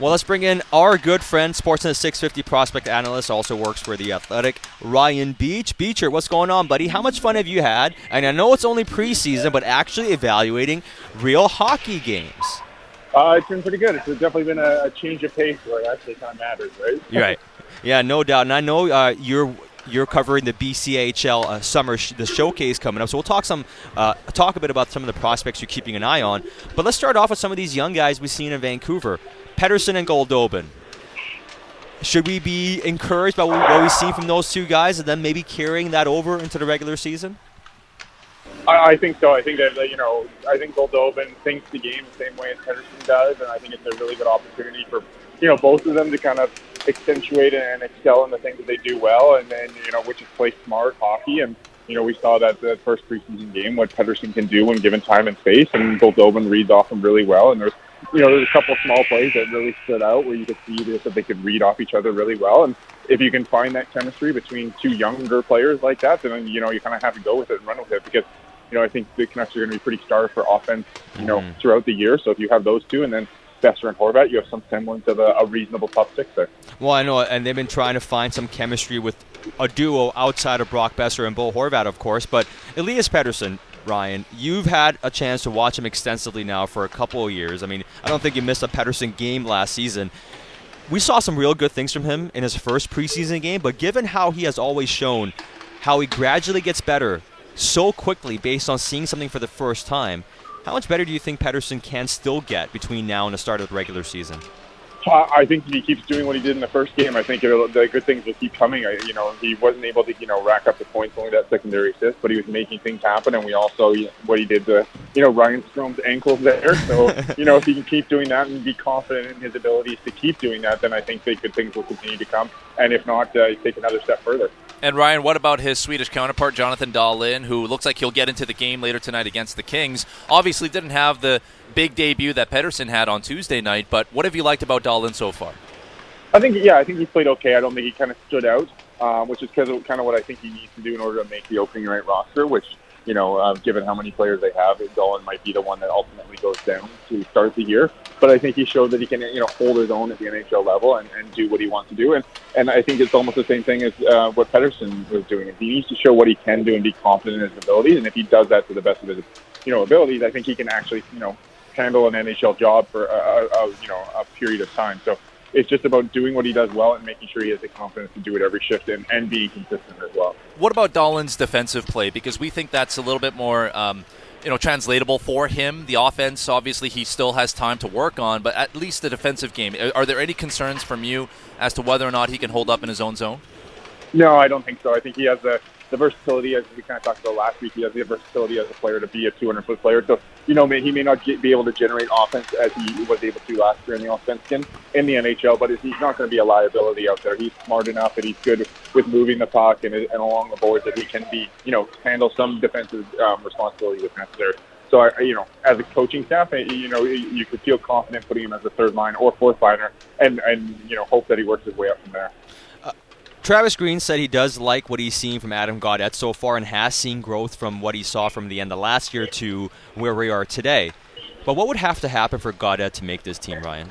Well, let's bring in our good friend, Sportsnet 650 prospect analyst, also works for The Athletic, Ryan Beach. Beecher, what's going on, buddy? How much fun have you had? And I know it's only preseason, but actually evaluating real hockey games. It's been pretty good. It's definitely been a change of pace where it actually kind of matters, right? Right. Yeah, no doubt. And I know you're covering the BCHL summer the showcase coming up, so we'll talk a bit about some of the prospects you're keeping an eye on. But let's start off with some of these young guys we've seen in Vancouver. Pettersson and Goldobin. Should we be encouraged by what we've seen from those two guys and then maybe carrying that over into the regular season? I think so. I think that, I think Goldobin thinks the game the same way as Pettersson does, and I think it's a really good opportunity for, both of them to kind of accentuate and excel in the things that they do well, and then, which is play smart hockey. And, we saw that the first preseason game, what Pettersson can do when given time and space, and Goldobin reads off him really well. And there's a couple small plays that really stood out where you could see this, that they could read off each other really well. And if you can find that chemistry between two younger players like that, then, you kind of have to go with it and run with it, because, I think the Canucks are going to be pretty starved for offense, throughout the year. So if you have those two and then Boeser and Horvat, you have some semblance of a reasonable top six there. Well, I know, and they've been trying to find some chemistry with a duo outside of Brock Boeser and Bo Horvat, of course. But Elias Pettersson, Ryan, you've had a chance to watch him extensively now for a couple of years. I mean, I don't think you missed a Pettersson game last season. We saw some real good things from him in his first preseason game, but given how he has always shown how he gradually gets better so quickly based on seeing something for the first time, how much better do you think Pettersson can still get between now and the start of the regular season? I think if he keeps doing what he did in the first game, I think the good things will keep coming. He wasn't able to, rack up the points, only that secondary assist, but he was making things happen. And we also, what he did to, Ryan Strome's ankles there. So, if he can keep doing that and be confident in his abilities to keep doing that, then I think the good things will continue to come. And if not, take another step further. And Ryan, what about his Swedish counterpart, Jonathan Dahlin, who looks like he'll get into the game later tonight against the Kings? Obviously didn't have the big debut that Pettersson had on Tuesday night, but what have you liked about Dahlin so far? I think he played okay. I don't think he kind of stood out, which is because of kind of what I think he needs to do in order to make the opening night roster, which, given how many players they have, Dahlin might be the one that ultimately goes down to start the year. But I think he showed that he can, hold his own at the NHL level and do what he wants to do. And I think it's almost the same thing as what Pettersson was doing. He needs to show what he can do and be confident in his abilities. And if he does that to the best of his, abilities, I think he can actually, handle an NHL job for a period of time. So it's just about doing what he does well and making sure he has the confidence to do it every shift and being consistent as well. What about Dahlin's defensive play? Because we think that's a little bit more translatable for him. The offense, obviously, he still has time to work on, but at least the defensive game. Are there any concerns from you as to whether or not he can hold up in his own zone? No, I don't think so. I think he has the versatility, as we kind of talked about last week. He has the versatility as a player to be a 200-foot player. So, he may not be able to generate offense as he was able to last year in the Allsvenskan in the NHL, but he's not going to be a liability out there. He's smart enough and he's good with moving the puck and along the boards that he can be, handle some defensive responsibilities if necessary. So, as a coaching staff, you could feel confident putting him as a third line or fourth liner and hope that he works his way up from there. Travis Green said he does like what he's seen from Adam Gaudette so far and has seen growth from what he saw from the end of last year to where we are today. But what would have to happen for Gaudette to make this team, Ryan?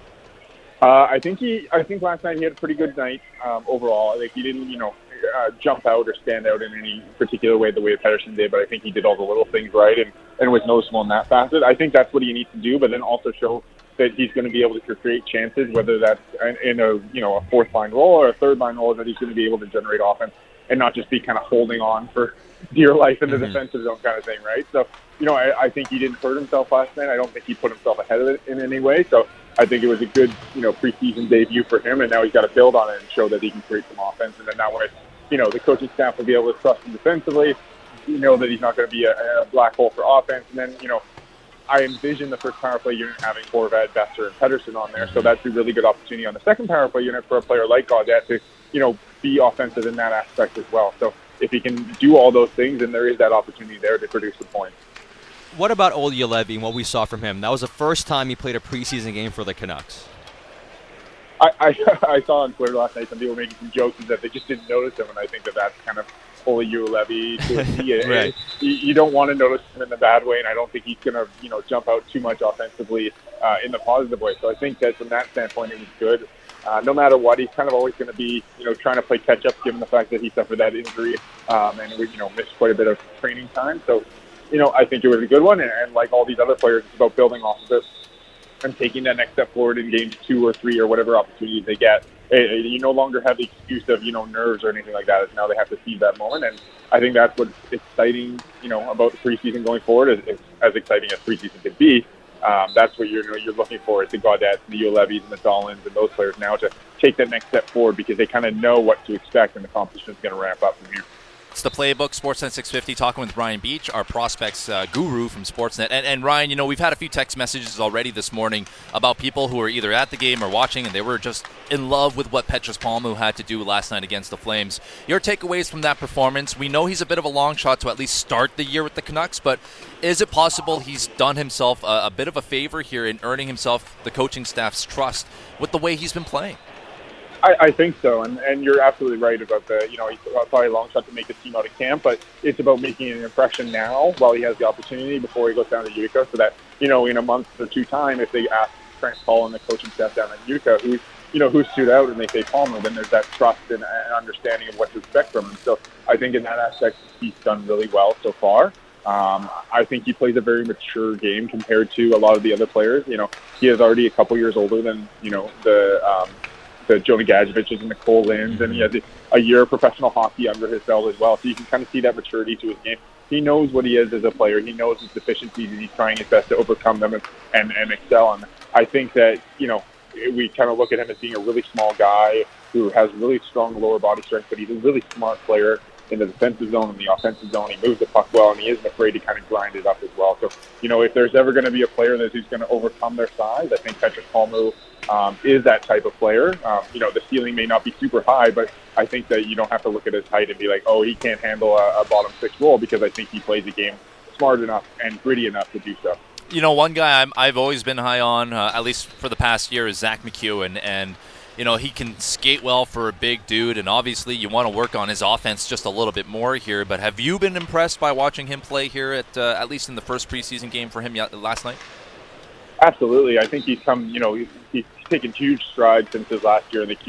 I think last night he had a pretty good night overall. Like he didn't, jump out or stand out in any particular way the way Pettersson did, but I think he did all the little things right and was noticeable in that facet. I think that's what he needs to do, but then also show that he's going to be able to create chances, whether that's in a fourth line role or a third line role, that he's going to be able to generate offense and not just be kind of holding on for dear life in the defensive zone kind of thing, right? So, I think he didn't hurt himself last night. I don't think he put himself ahead of it in any way. So I think it was a good, preseason debut for him, and now he's got to build on it and show that he can create some offense. And then that way, the coaching staff will be able to trust him defensively, that he's not going to be a black hole for offense. And then, I envision the first power play unit having Horvat, Boeser, and Pettersson on there, so that's a really good opportunity on the second power play unit for a player like Gaudette to, be offensive in that aspect as well. So if he can do all those things, then there is that opportunity there to produce the points. What about Olli Juolevi and what we saw from him? That was the first time he played a preseason game for the Canucks. I saw on Twitter last night some people making some jokes that they just didn't notice him, and I think that's kind of Olli Juolevi to a T. Right. You don't want to notice him in the bad way, and I don't think he's going to, jump out too much offensively in the positive way. So I think that from that standpoint, it was good. No matter what, he's kind of always going to be, trying to play catch up, given the fact that he suffered that injury and we, missed quite a bit of training time. So, I think it was a good one, and like all these other players, it's about building off of it and taking that next step forward in games 2 or 3 or whatever opportunities they get. You no longer have the excuse of, nerves or anything like that. It's now they have to seize that moment, and I think that's what's exciting, about the preseason going forward. It's as exciting as preseason can be. That's what you're looking for. It's the Gaudets, the Juolevis, and the Dahlins, and those players now to take that next step forward because they kind of know what to expect, and the competition is going to ramp up from here. It's the Playbook, Sportsnet 650, talking with Ryan Beach, our prospects guru from Sportsnet. And Ryan, we've had a few text messages already this morning about people who were either at the game or watching, and they were just in love with what Petrus Palmu had to do last night against the Flames. Your takeaways from that performance? We know he's a bit of a long shot to at least start the year with the Canucks, but is it possible he's done himself a bit of a favor here in earning himself the coaching staff's trust with the way he's been playing? I think so, and you're absolutely right about he's probably a long shot to make the team out of camp, but it's about making an impression now while he has the opportunity before he goes down to Utica, so that, in a month or 2 time, if they ask Frank Paul and the coaching staff down at Utica, who stood out, and they say Palmer, then there's that trust and understanding of what to expect from him. So I think in that aspect, he's done really well so far. I think he plays a very mature game compared to a lot of the other players. He is already a couple years older than, the Jonah Gadjeviches and the Cole Linds, and he has a year of professional hockey under his belt as well. So you can kind of see that maturity to his game. He knows what he is as a player. He knows his deficiencies, and he's trying his best to overcome them and excel. And I think that, we kind of look at him as being a really small guy who has really strong lower body strength, but he's a really smart player in the defensive zone and the offensive zone. He moves the puck well, and he isn't afraid to kind of grind it up as well. So, if there's ever going to be a player who's going to overcome their size, I think Petrus Palmu is that type of player. The ceiling may not be super high, but I think that you don't have to look at his height and be like, oh, he can't handle a bottom 6 role, because I think he plays the game smart enough and gritty enough to do so. One guy I've always been high on, at least for the past year, is Zach McEwen, and he can skate well for a big dude, and obviously you want to work on his offense just a little bit more here. But have you been impressed by watching him play here at least in the first preseason game for him last night? Absolutely. I think he's come, he's taken huge strides since his last year in the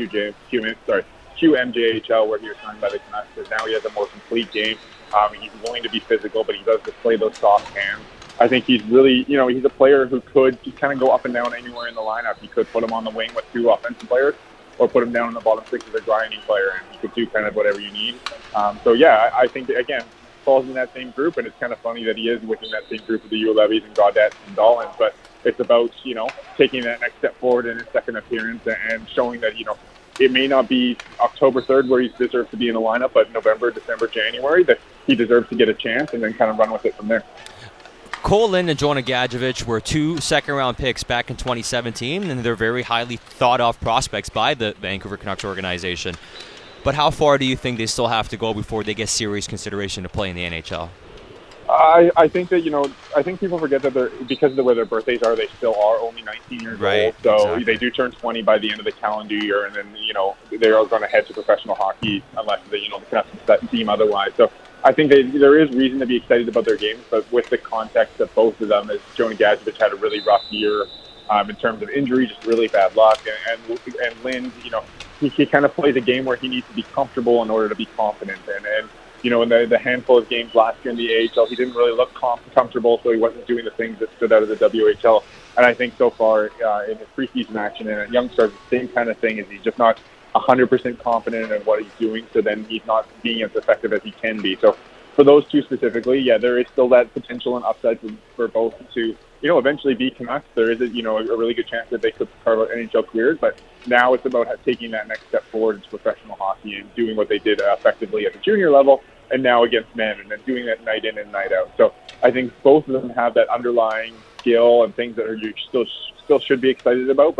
QMJHL, where he was signed by the Canucks. Because now he has a more complete game. He's willing to be physical, but he does display those soft hands. I think he's really, he's a player who could just kind of go up and down anywhere in the lineup. You could put him on the wing with 2 offensive players, or put him down in the bottom 6 as a grinding player, and he could do kind of whatever you need. I think, again, falls in that same group, and it's kind of funny that he is within that same group of the Juolevis and Gaudets and Dahlins, but it's about, taking that next step forward in his second appearance and showing that, it may not be October 3rd where he deserves to be in the lineup, but November, December, January, that he deserves to get a chance and then kind of run with it from there. Cole Lind and Jonah Gadjevich were 2 second-round picks back in 2017, and they're very highly thought-of prospects by the Vancouver Canucks organization. But how far do you think they still have to go before they get serious consideration to play in the NHL? I think that, I think people forget that because of the way their birthdays are, they still are only 19 years old. So exactly. They do turn 20 by the end of the calendar year, and then, they are going to head to professional hockey unless the Canucks deem otherwise. So I think there is reason to be excited about their games, but with the context of both of them, as Jonah Gadjevich had a really rough year in terms of injury, just really bad luck, and Lind, he kind of plays a game where he needs to be comfortable in order to be confident, and in the handful of games last year in the AHL, he didn't really look comfortable, so he wasn't doing the things that stood out of the WHL. And I think so far in his preseason action and at Youngstars, the same kind of thing is he's just not 100% confident in what he's doing, so then he's not being as effective as he can be. So for those 2 specifically, there is still that potential and upside for both to, eventually be Canucks. There is a really good chance that they could carve out NHL careers, but now it's about taking that next step forward into professional hockey and doing what they did effectively at the junior level, and now against men, and then doing that night in and night out. So I think both of them have that underlying skill and things that you still should be excited about, but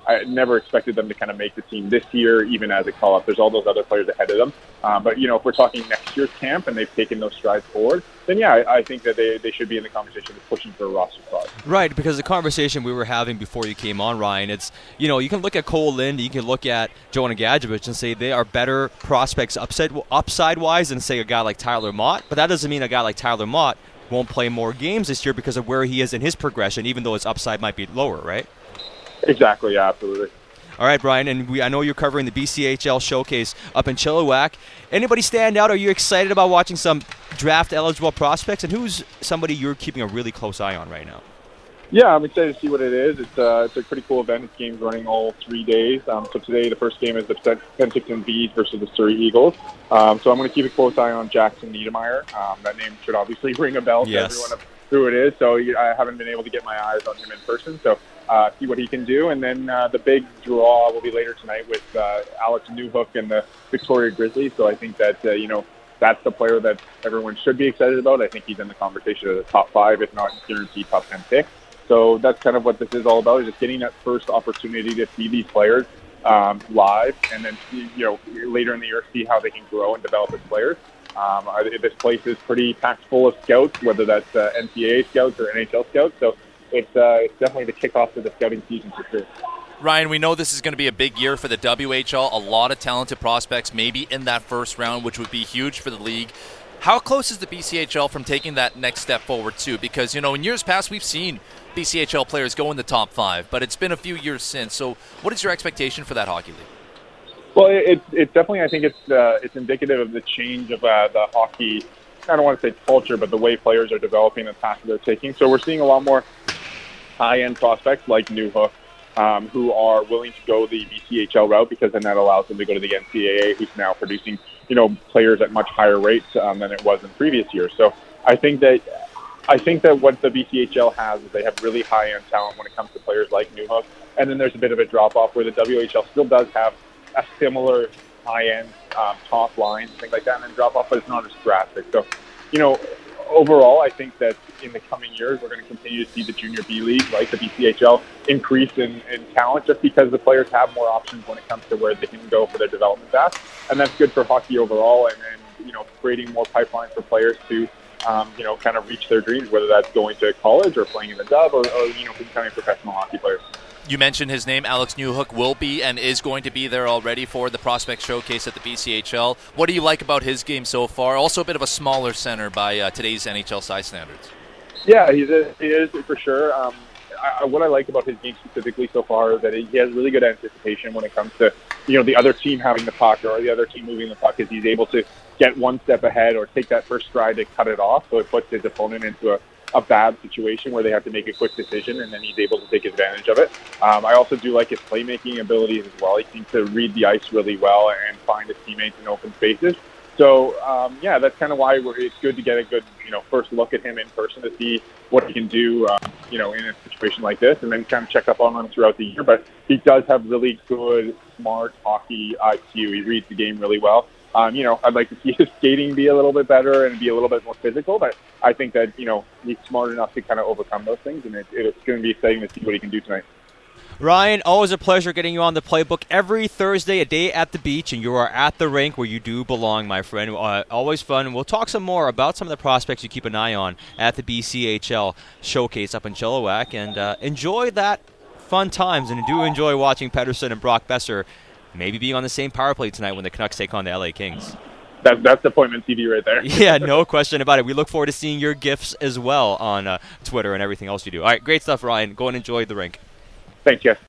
I never expected them to kind of make the team this year, even as a call-up. There's all those other players ahead of them. But, if we're talking next year's camp and they've taken those strides forward, then, yeah, I think that they should be in the conversation of pushing for a roster spot. Right, because the conversation we were having before you came on, Ryan, it's, you can look at Cole Lind, you can look at Jonah Gadjevich and say they are better prospects upside-wise than, say, a guy like Tyler Mott. But that doesn't mean a guy like Tyler Mott won't play more games this year because of where he is in his progression, even though his upside might be lower, right? Exactly, yeah, absolutely. All right, Brian, and I know you're covering the BCHL showcase up in Chilliwack. Anybody stand out? Are you excited about watching some draft-eligible prospects? And who's somebody you're keeping a really close eye on right now? Yeah, I'm excited to see what it is. It's a pretty cool event. This game's running all 3 days. So today, the first game is the Penticton Bees versus the Surrey Eagles. So I'm going to keep a close eye on Jackson Niedermeyer. That name should obviously ring a bell to everyone of who it is. So I haven't been able to get my eyes on him in person. So see what he can do. And then the big draw will be later tonight with Alex Newhook and the Victoria Grizzlies. So I think that, that's the player that everyone should be excited about. I think he's in the conversation of the top 5, if not guaranteed top 10 pick. So that's kind of what this is all about, is just getting that first opportunity to see these players live, and then later in the year see how they can grow and develop as players. This place is pretty packed full of scouts, whether that's NCAA scouts or NHL scouts. So it's definitely the kickoff to the scouting season for sure. Ryan, we know this is going to be a big year for the WHL. A lot of talented prospects, maybe in that first round, which would be huge for the league. How close is the BCHL from taking that next step forward, too? Because, in years past, we've seen BCHL players go in the top 5, but it's been a few years since. So what is your expectation for that hockey league? Well, it's definitely, I think it's indicative of the change of the hockey, I don't want to say culture, but the way players are developing and the path they're taking. So we're seeing a lot more high-end prospects like Newhook, who are willing to go the BCHL route, because then that allows them to go to the NCAA, who's now producing, players at much higher rates than it was in previous years. So I think that what the BCHL has is they have really high-end talent when it comes to players like Newhook, and then there's a bit of a drop-off where the WHL still does have a similar high-end top line, things like that, and then drop-off, but it's not as drastic. So, overall, I think that in the coming years, we're going to continue to see the Junior B League, like the BCHL, increase in talent, just because the players have more options when it comes to where they can go for their development path. And that's good for hockey overall, and creating more pipelines for players to, kind of reach their dreams, whether that's going to college or playing in the Dub or becoming professional hockey players. You mentioned his name. Alex Newhook will be and is going to be there already for the Prospect Showcase at the BCHL. What do you like about his game so far? Also a bit of a smaller center by today's NHL size standards. Yeah, he is for sure. What I like about his game specifically so far is that he has really good anticipation when it comes to, the other team having the puck or the other team moving the puck, is he's able to get one step ahead or take that first stride to cut it off, so it puts his opponent into a bad situation where they have to make a quick decision, and then he's able to take advantage of it. I also do like his playmaking abilities as well. He seems to read the ice really well and find his teammates in open spaces. So, that's kind of why it's good to get a good, first look at him in person to see what he can do, in a situation like this, and then kind of check up on him throughout the year. But he does have really good, smart hockey IQ. He reads the game really well. I'd like to see his skating be a little bit better and be a little bit more physical, but I think that, he's smart enough to kind of overcome those things, and it's going to be exciting to see what he can do tonight. Ryan, always a pleasure getting you on the Playbook every Thursday, a day at the beach, and you are at the rink where you do belong, my friend. Always fun. We'll talk some more about some of the prospects you keep an eye on at the BCHL Showcase up in Chilliwack, and enjoy that fun times, and do enjoy watching Pettersson and Brock Boeser maybe being on the same power play tonight when the Canucks take on the LA Kings. That's appointment TV right there. Yeah, no question about it. We look forward to seeing your GIFs as well on Twitter and everything else you do. All right, great stuff, Ryan. Go and enjoy the rink. Thanks, Jeff.